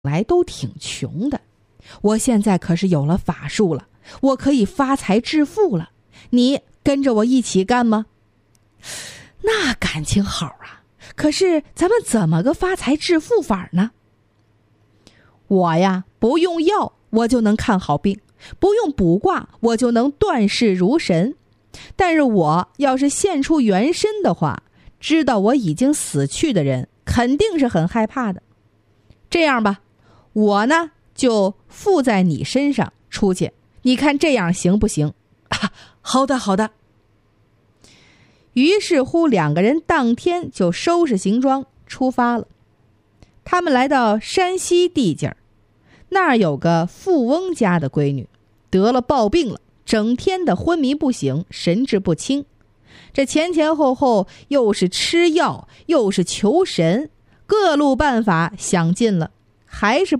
来都挺穷的，我现在可是有了法术了，我可以发财致富了，你跟着我一起干吗？那感情好啊，可是咱们怎么个发财致富法呢？我呀，不用药我就能看好病，不用卜卦我就能断事如神，但是我要是现出原身的话，知道我已经死去的人肯定是很害怕的。这样吧，我呢就附在你身上出去，你看这样行不行？好的好的。于是乎两个人当天就收拾行装出发了。他们来到山西地界儿，那儿有个富翁家的闺女得了暴病了，整天的昏迷不醒，神志不清。这前前后后又是吃药又是求神，各路办法想尽了，还是